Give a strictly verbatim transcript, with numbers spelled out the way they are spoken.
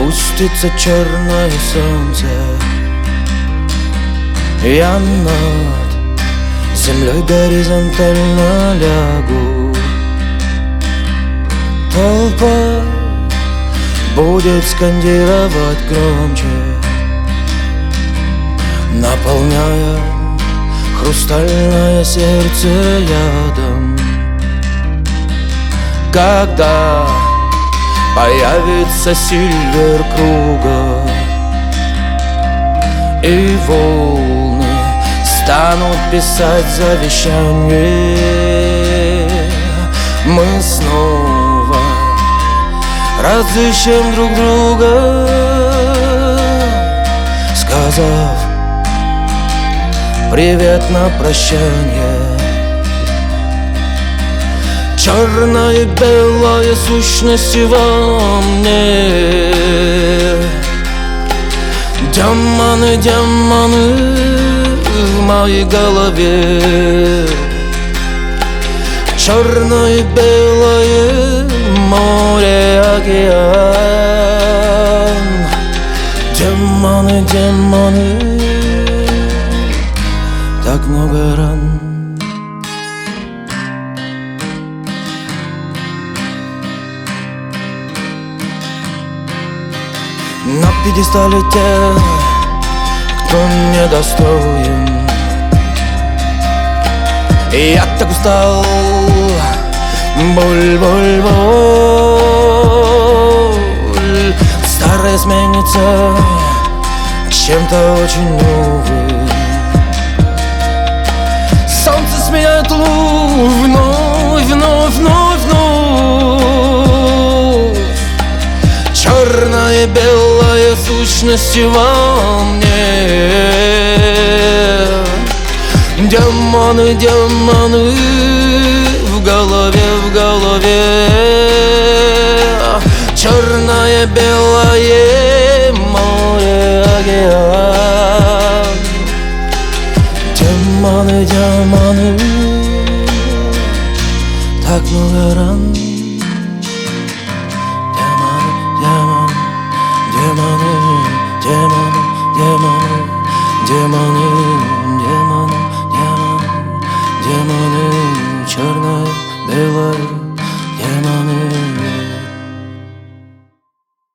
Опустится черное солнце, я над землей горизонтально лягу. Толпа будет скандировать громче, наполняя хрустальное сердце ядом. Когда появится сильвер круга и волны станут писать завещание, мы снова разыщем друг друга, сказав привет на прощание. Черная и белая сущность во мне, демоны, демоны в моей голове. Черное и белое море, океан. Демоны, демоны, так много ран. На пьедестале тех, кто недостоин. И я так устал, боль, боль, боль. Старое сменится чем-то очень новым. Солнце сменяет луч вновь, вновь, вновь, вновь. Черная и белая сущность во мне. Демоны, демоны в голове, в голове. Черное, белое